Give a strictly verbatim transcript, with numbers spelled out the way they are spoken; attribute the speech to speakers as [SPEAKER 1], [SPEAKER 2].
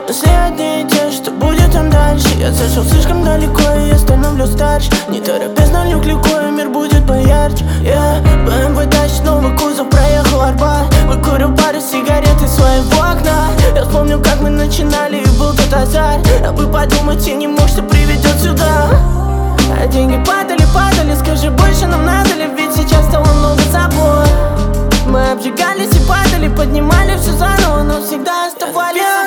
[SPEAKER 1] Мысли одни и те, что будет там дальше. Я зашел слишком далеко, и я становлюсь старше. Не торопясь, налью кликой, мир будет поярче. Я бэ эм вэ тащит новый кузов, проехал Арбат. Выкурил пару сигарет из своего окна. Я вспомнил, как мы начинали, и был тот азарт. А вы подумайте, не мог, что приведет сюда. А деньги падали, падали, скажи, больше нам надо ли? Ведь сейчас стало много забот. Мы обжигались и падали, поднимали все заново, но всегда оставались.